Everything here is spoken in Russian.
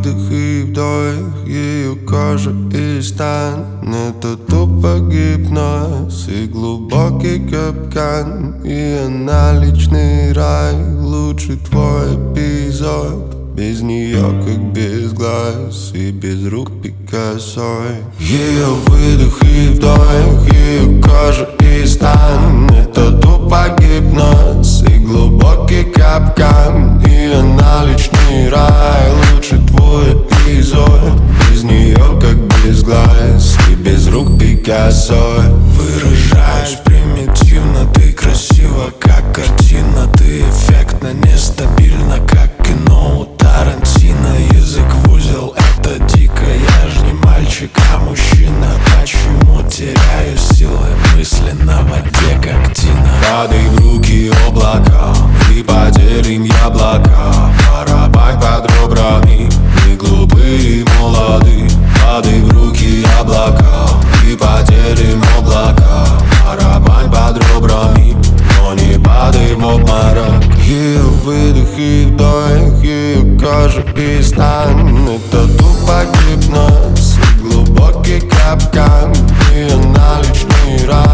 выдох и вдох, ее кожа и стан. Это тупо гипноз и глубокий капкан. И она личный рай, лучший твой эпизод. Без нее как без глаз и без рук Пикассо. Ее выдох и вдох, ее кожа и стан. Это тупо гипноз и глубокий капкан. И она личный рай, лучший твой эпизод. Без нее как без глаз и без рук Пикассо. Выражаюсь примитивно, ты красива, как картина. Ты эффектно, нестабильно, как кино у Тарантино. Язык в узел, это дико, я ж не мальчик, а мужчина. Почему теряю силы мысли на воде, как Тина? Падай в руки облака, и поделим яблока. Барабань под ребрами, мы глупые и молоды. Падай в руки яблока, и поделим облака. Барабань под ребрами, но не падай в обморок. Ее выдох и вдох, ее кожа и стан. Это тупо гипноз и глубокий капкан. И она личный рай,